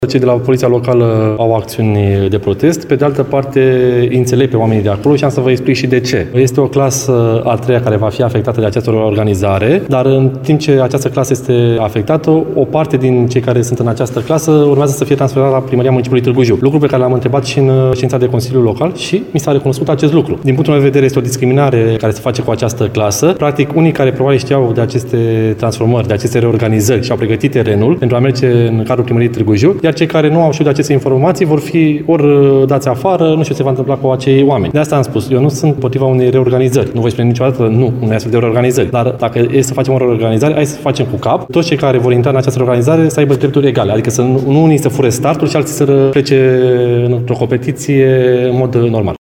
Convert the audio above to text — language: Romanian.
Cei de la poliția locală au acțiuni de protest, pe de altă parte înțeleg pe oamenii de acolo și am să vă explic și de ce. Este o clasă a treia care va fi afectată de această organizare, dar în timp ce această clasă este afectată, o parte din cei care sunt în această clasă urmează să fie transferată la Primăria Municipiului Târgu Jiu. Lucru pe care l-am întrebat și în ședința de Consiliu Local și mi s-a recunoscut acest lucru. Din punctul meu de vedere, este o discriminare care se face cu această clasă. Practic, unii care probabil știau de aceste transformări, de aceste reorganizări și au pregătit terenul pentru a merge în cadrul Primăriei Târgu Jiu, iar cei care nu au știut de aceste informații vor fi ori dați afară, nu știu ce se va întâmpla cu acei oameni. De asta am spus, eu nu sunt împotriva unei reorganizări. Nu voi spune niciodată nu unei astfel de reorganizări. Dar dacă e să facem o reorganizare, hai să facem cu cap. Toți cei care vor intra în această reorganizare să aibă drepturi egale. Adică să nu unii să fure startul și alții să plece într-o competiție în mod normal.